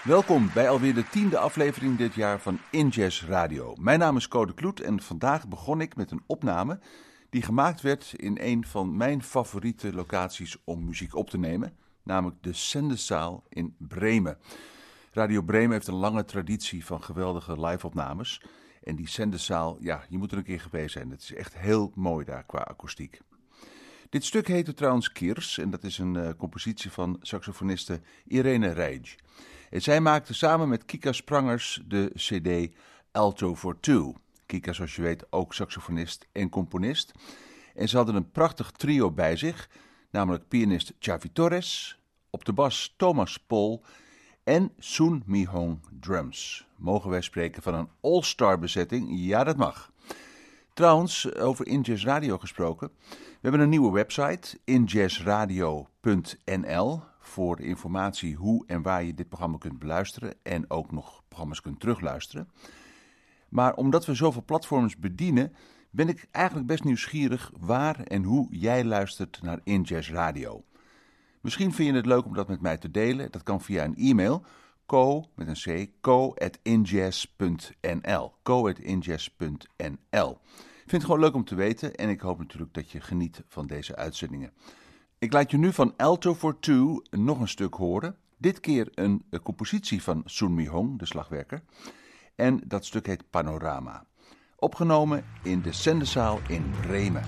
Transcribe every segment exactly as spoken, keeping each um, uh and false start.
Welkom bij alweer de tiende aflevering dit jaar van In Jazz Radio. Mijn naam is Code Kloet en vandaag begon ik met een opname die gemaakt werd in een van mijn favoriete locaties om muziek op te nemen, namelijk de Sendezaal in Bremen. Radio Bremen heeft een lange traditie van geweldige live-opnames en die Sendezaal, ja, je moet er een keer geweest zijn. Het is echt heel mooi daar qua akoestiek. Dit stuk heette trouwens Kirs en dat is een uh, compositie van saxofoniste Irene Reij. En zij maakte samen met Kika Sprangers de cd Alto for Two. Kika, zoals je weet, ook saxofonist en componist. En ze hadden een prachtig trio bij zich, namelijk pianist Xavi Torres, op de bas Thomas Pol en Sun Mi Hong drums. Mogen wij spreken van een all-star bezetting? Ja, dat mag. Trouwens, over In Jazz Radio gesproken, we hebben een nieuwe website, in jazz radio punt n l, voor informatie hoe en waar je dit programma kunt beluisteren en ook nog programma's kunt terugluisteren. Maar omdat we zoveel platforms bedienen, ben ik eigenlijk best nieuwsgierig waar en hoe jij luistert naar In Jazz Radio. Misschien vind je het leuk om dat met mij te delen. Dat kan via een e-mail, co met een c, co at injazz punt n l, co at injazz punt n l. Ik vind het gewoon leuk om te weten en ik hoop natuurlijk dat je geniet van deze uitzendingen. Ik laat je nu van Alto for Two nog een stuk horen. Dit keer een, een compositie van Sun Mi Hong, de slagwerker. En dat stuk heet Panorama. Opgenomen in de Sendezaal in Bremen.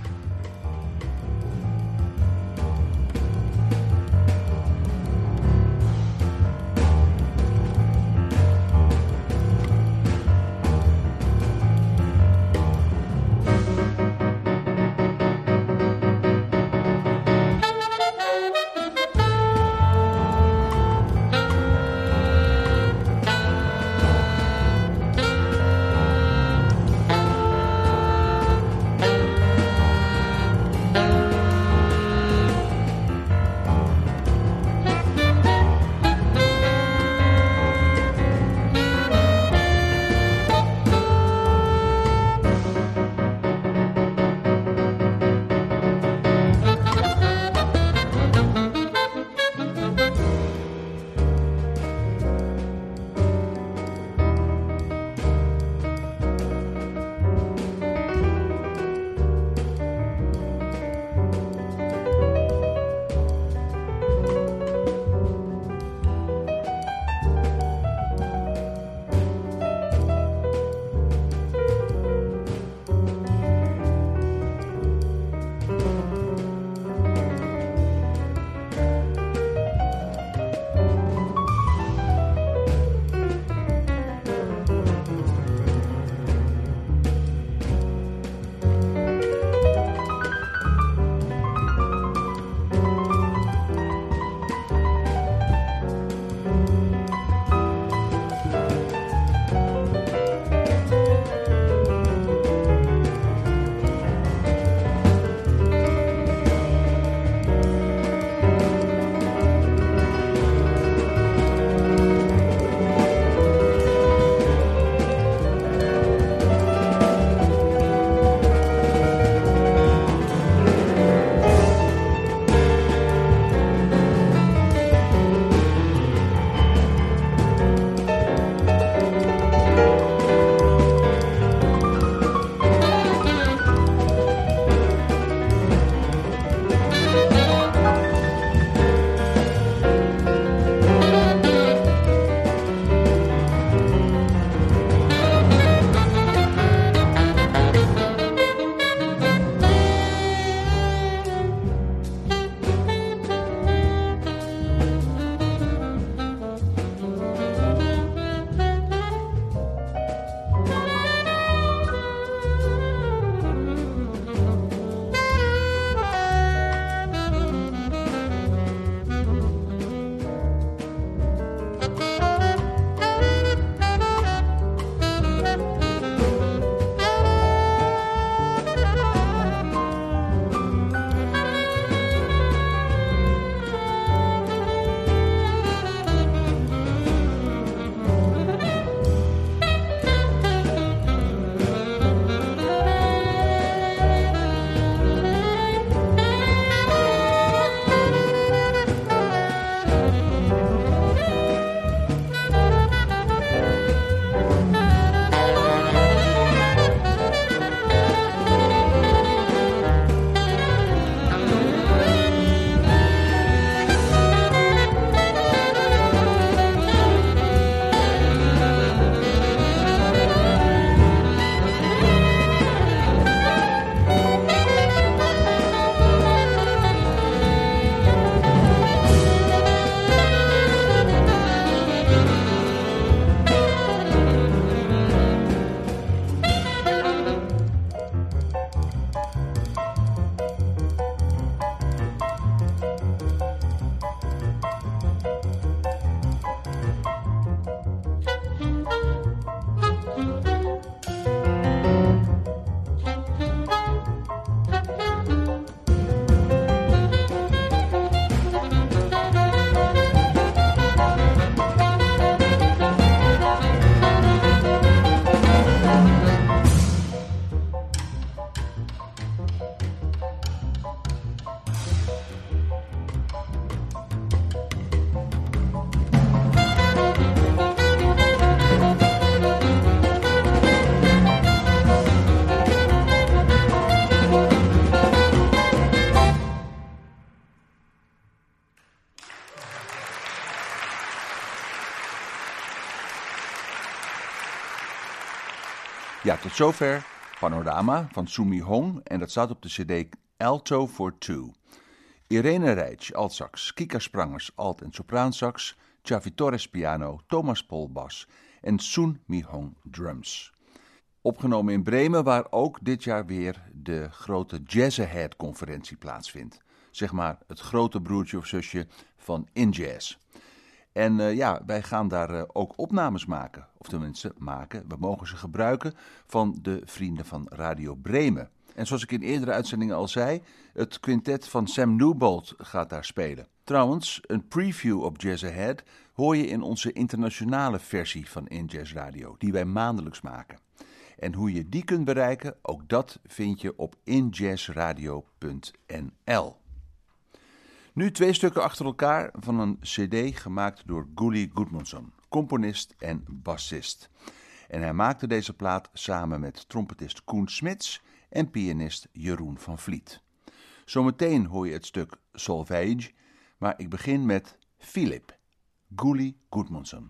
Ja, tot zover Panorama van Sumi Hong en dat staat op de cd Alto for Two. Irene Reitsch, altsax, Kika Sprangers, alt- en sopraansax, Xavi Torres piano, Thomas Pol bas en Sun Mi Hong drums. Opgenomen in Bremen, waar ook dit jaar weer de grote Jazz Ahead-conferentie plaatsvindt. Zeg maar het grote broertje of zusje van InJazz. En uh, ja, wij gaan daar uh, ook opnames maken. Of tenminste maken, we mogen ze gebruiken van de vrienden van Radio Bremen. En zoals ik in eerdere uitzendingen al zei, het quintet van Sam Newbold gaat daar spelen. Trouwens, een preview op Jazz Ahead hoor je in onze internationale versie van InJazz Radio, die wij maandelijks maken. En hoe je die kunt bereiken, ook dat vind je op injazzradio punt n l. Nu twee stukken achter elkaar van een cd gemaakt door Gulli Gudmundsson, componist en bassist. En hij maakte deze plaat samen met trompetist Koen Smits en pianist Jeroen van Vliet. Zometeen hoor je het stuk Solveig, maar ik begin met Philip, Gulli Gudmundsson.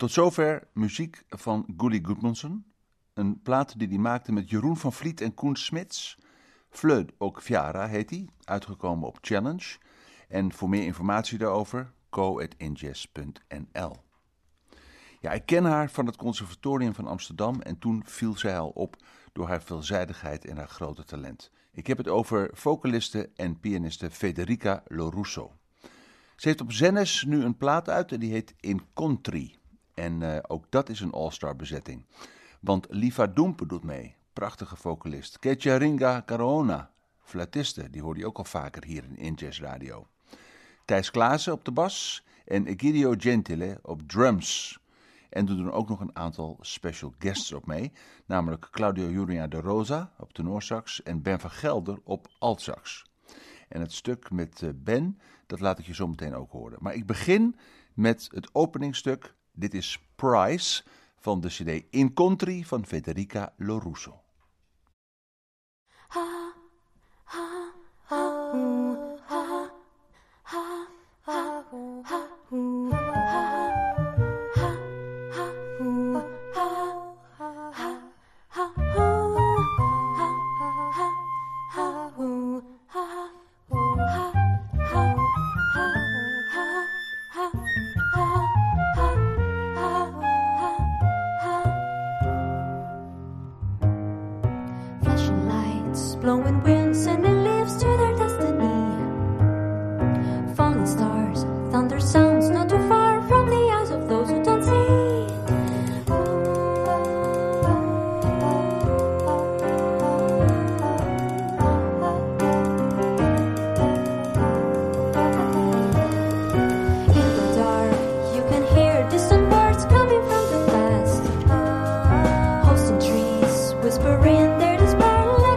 Tot zover muziek van Gulli Gudmundsson. Een plaat die hij maakte met Jeroen van Vliet en Koen Smits. Flöd och fjara heet hij, uitgekomen op Challenge. En voor meer informatie daarover, go at injazz punt n l. Ja, ik ken haar van het Conservatorium van Amsterdam en toen viel zij al op door haar veelzijdigheid en haar grote talent. Ik heb het over vocaliste en pianiste Federica Lorusso. Ze heeft op Zennes nu een plaat uit en die heet Incontri. En uh, ook dat is een all-star bezetting. Want Liva Dumpe doet mee, prachtige vocalist. Kecharinga Carona, fluitiste, die hoorde je ook al vaker hier in Injazz Radio. Thijs Klaassen op de bas en Egidio Gentile op drums. En er doen ook nog een aantal special guests op mee, namelijk Claudio Juria de Rosa op tenorsax en Ben van Gelder op altsax. En het stuk met Ben, dat laat ik je zo meteen ook horen. Maar ik begin met het openingsstuk. Dit is Price van de cd Incontri van Federica Lorusso. Ha, ha, ha, ooh, ha, ha, ha, ooh, ha, ooh, ha. Blowing winds sending leaves to their destiny. Falling stars, thunder sounds not too far from the eyes of those who don't see. In the dark, you can hear distant birds coming from the past. Hosting trees, whispering their despair.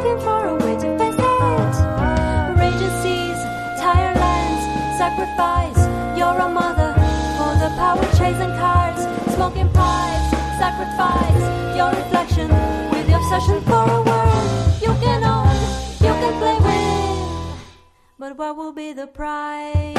Sacrifice, you're a mother for the power chasing cards, smoking pies. Sacrifice your reflection with the obsession for a world you can own, you can play with. But what will be the price?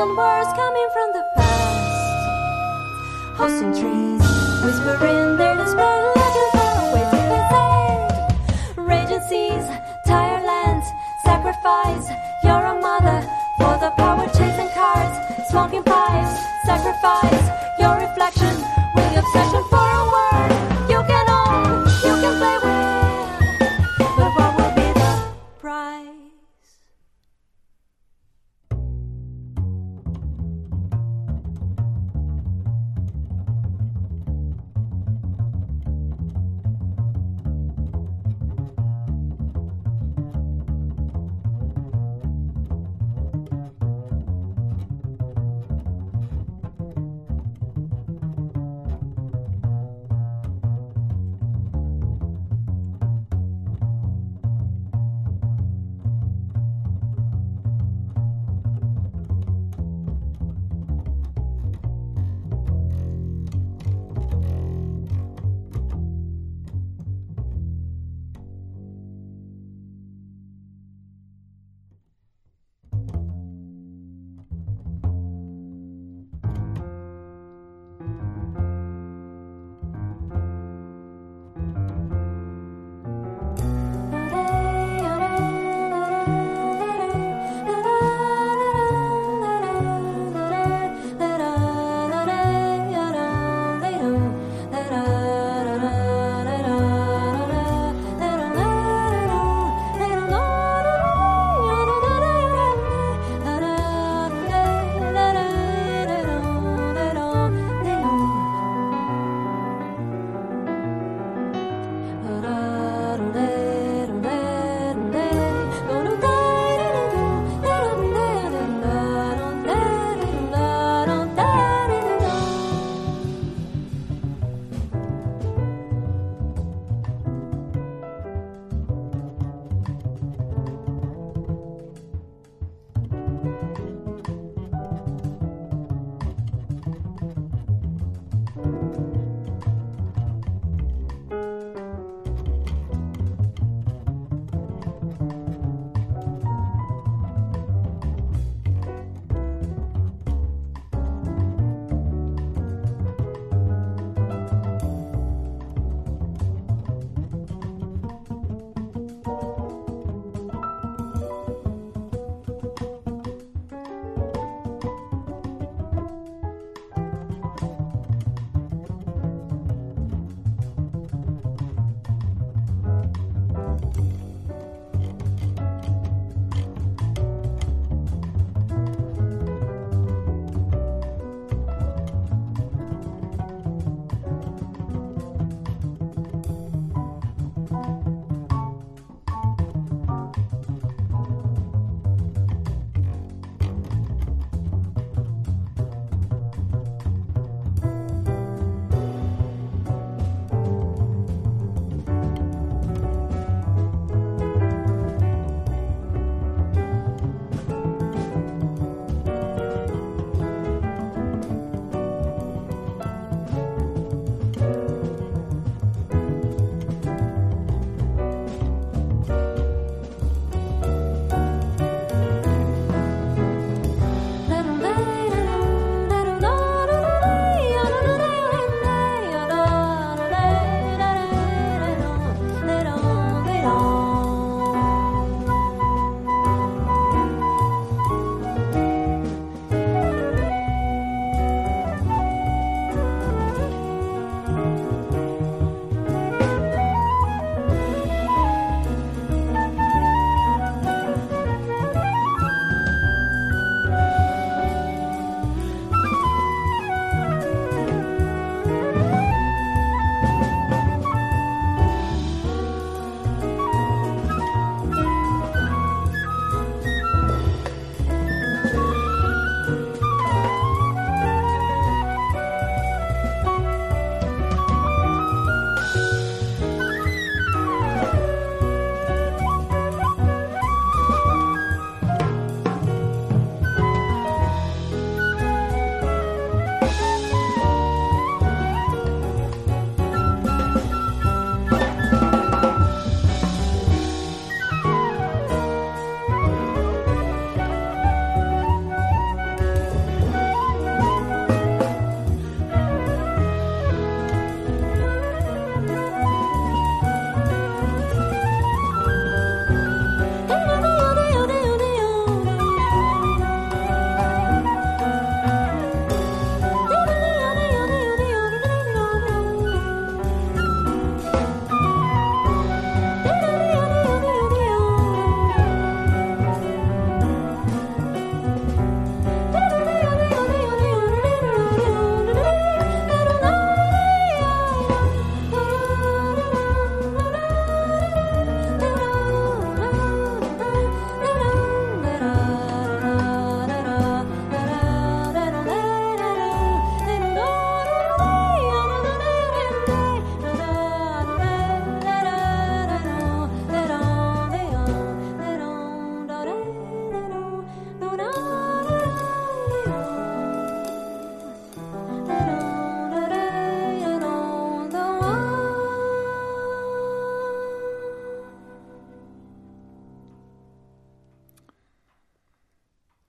thousand words coming from the past. Hosting trees, whispering their despair, looking for a way to be saved. Raging seas, tired lands, sacrifice. You're a mother for the power chasing cars, smoking pipes, sacrifice. Your reflection with the obsession for a word you can own, you can play with. But what will be the price?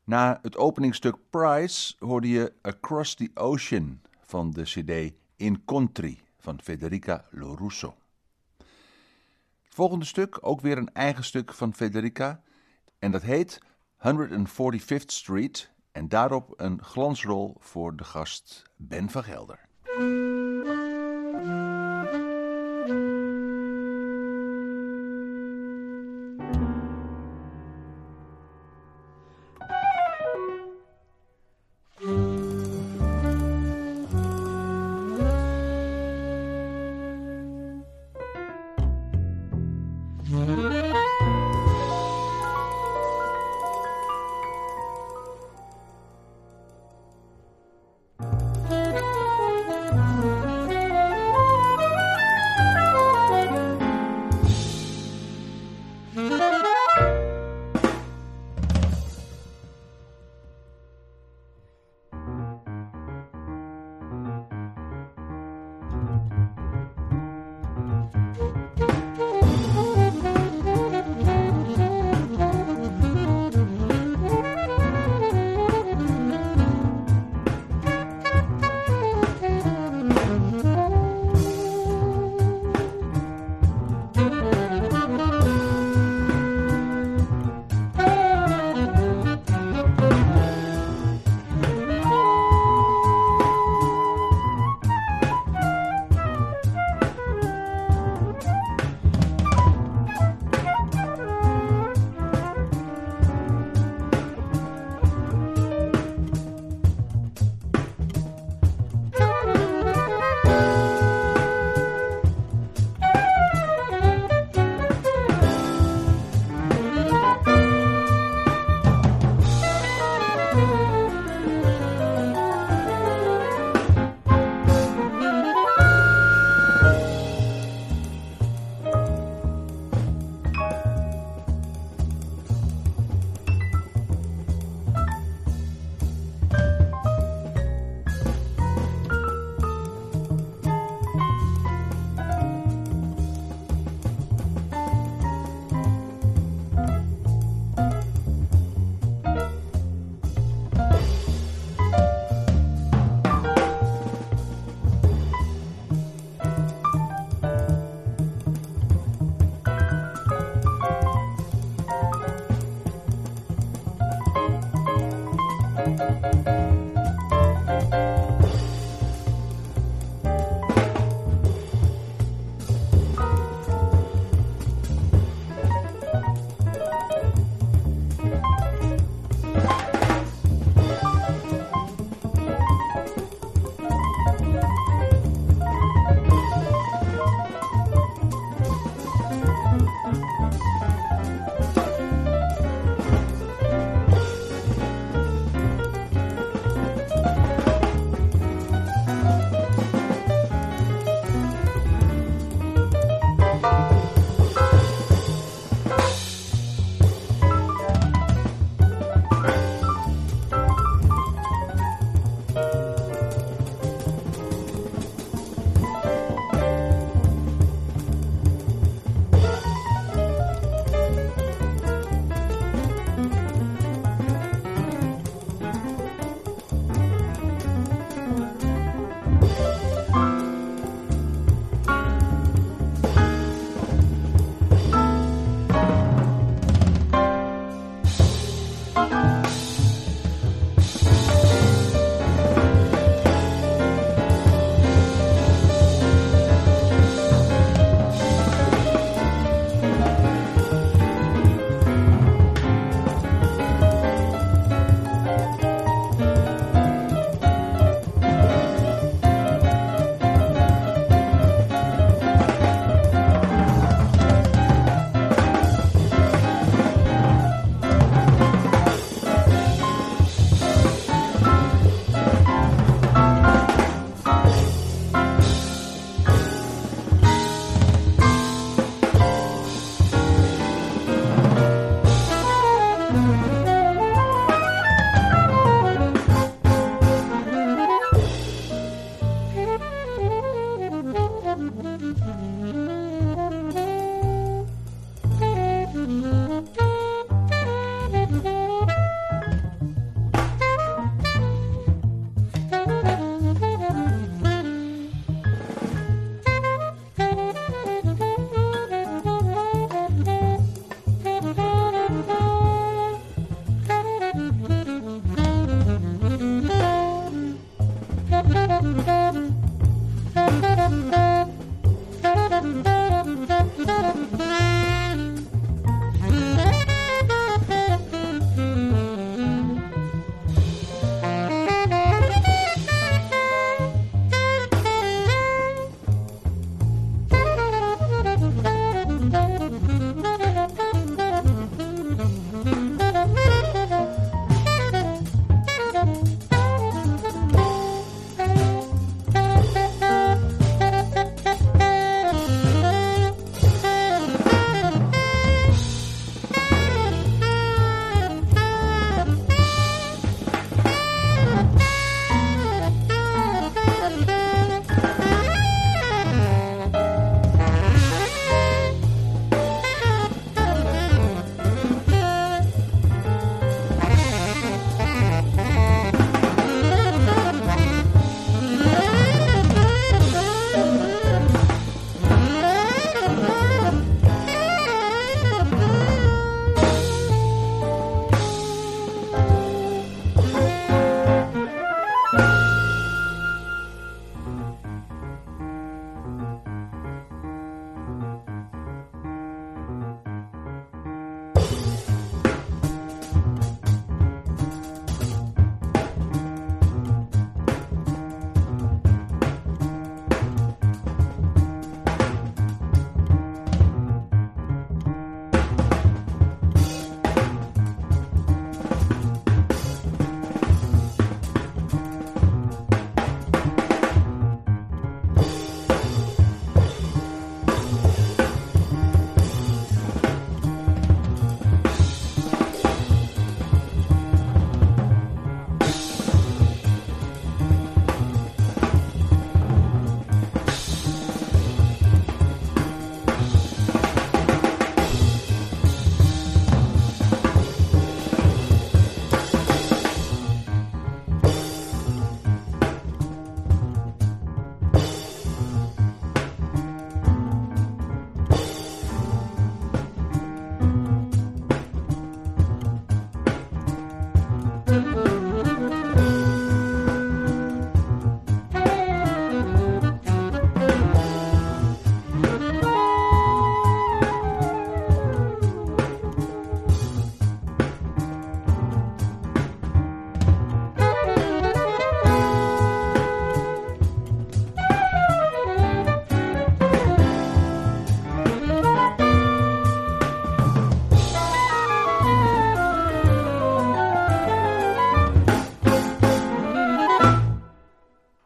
Na het openingstuk Price hoorde je Across the Ocean van de cd Incontri van Federica Lorusso. Het volgende stuk, ook weer een eigen stuk van Federica, en dat heet honderdvijftigste Street en daarop een glansrol voor de gast Ben van Gelder.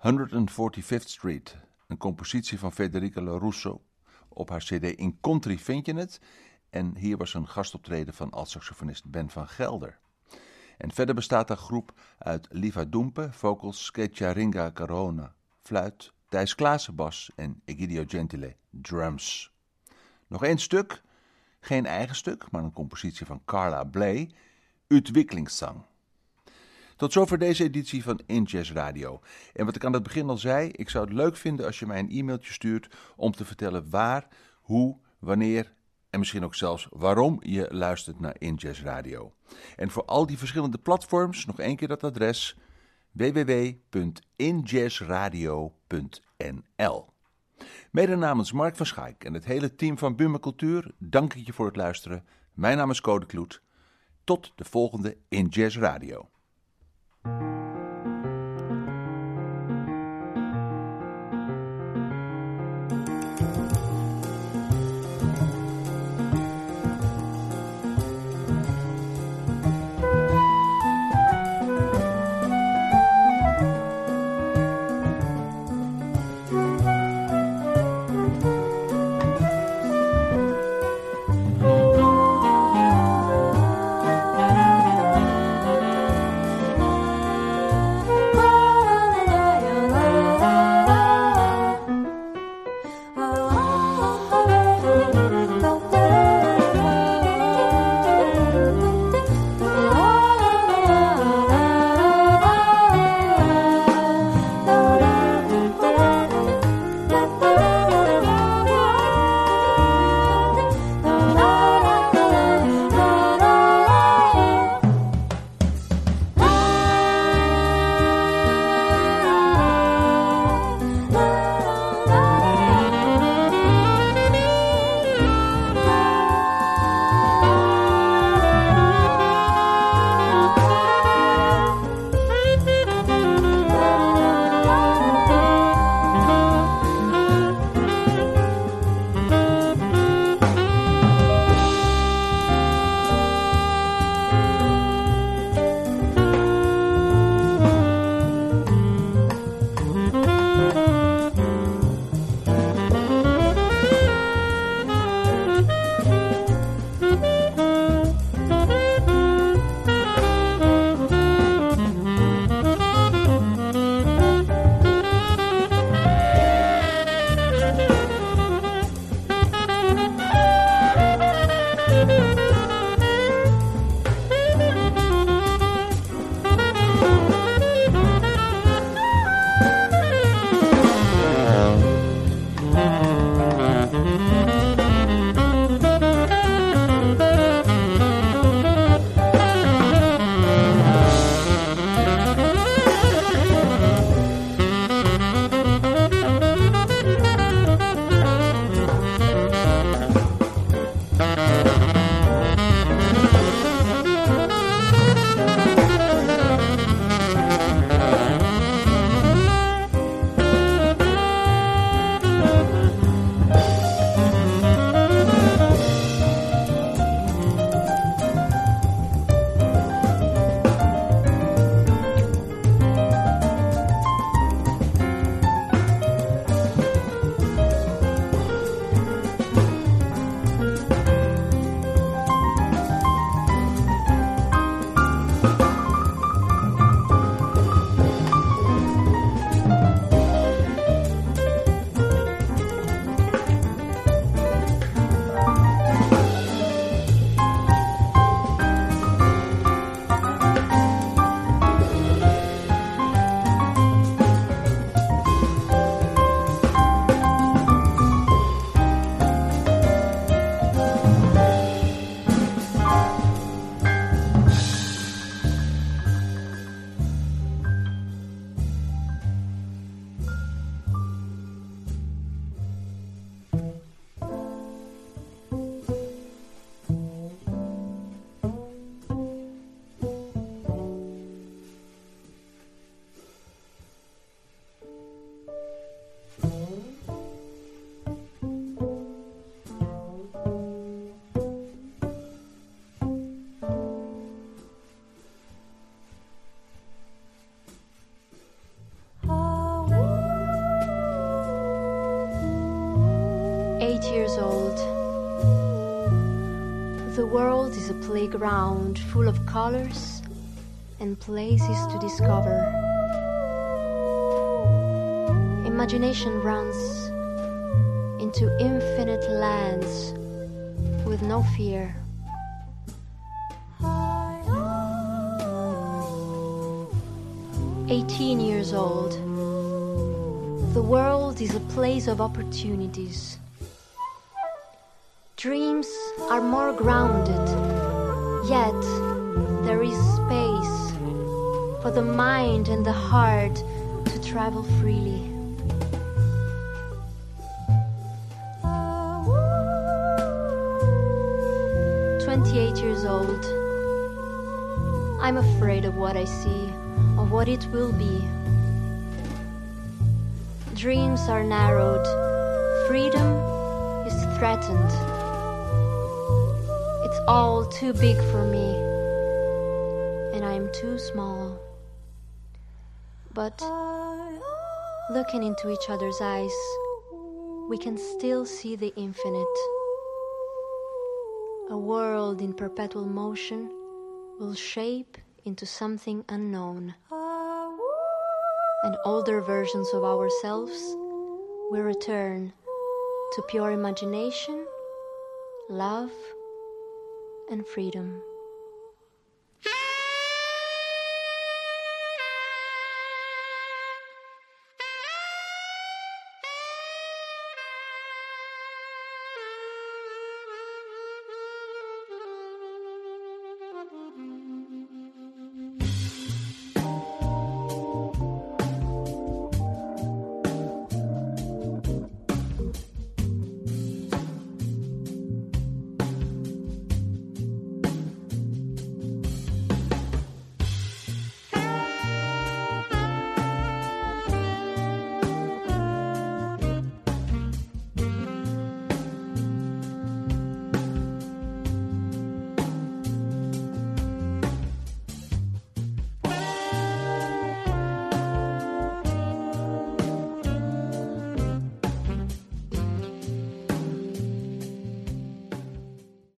honderdvijftigste Street, een compositie van Federica LaRusso. Op haar cd In Country vind je het. En hier was een gastoptreden van altsaxofonist Ben van Gelder. En verder bestaat de groep uit Liva Dumpe, vocals, Ringa Carona, fluit, Thijs Klaassen bas en Egidio Gentile, drums. Nog één stuk, geen eigen stuk, maar een compositie van Carla Bley, Utviklingszang. Tot zover deze editie van In Jazz Radio. En wat ik aan het begin al zei, ik zou het leuk vinden als je mij een e-mailtje stuurt om te vertellen waar, hoe, wanneer en misschien ook zelfs waarom je luistert naar In Jazz Radio. En voor al die verschillende platforms nog één keer dat adres w w w punt in jazz radio punt n l. Mede namens Mark van Schaik en het hele team van Buma Cultuur dank ik je voor het luisteren. Mijn naam is Code Kloet. Tot de volgende In Jazz Radio. The world is a playground full of colors and places to discover. Imagination runs into infinite lands with no fear. Eighteen years old. The world is a place of opportunities. Dreams are more grounded, yet there is space for the mind and the heart to travel freely. Twenty-eight years old. I'm afraid of what I see, of what it will be. Dreams are narrowed. Freedom is threatened. It's all too big for me, and I am too small. But looking into each other's eyes, we can still see the infinite. A world in perpetual motion will shape into something unknown. And older versions of ourselves will return to pure imagination, love, and freedom.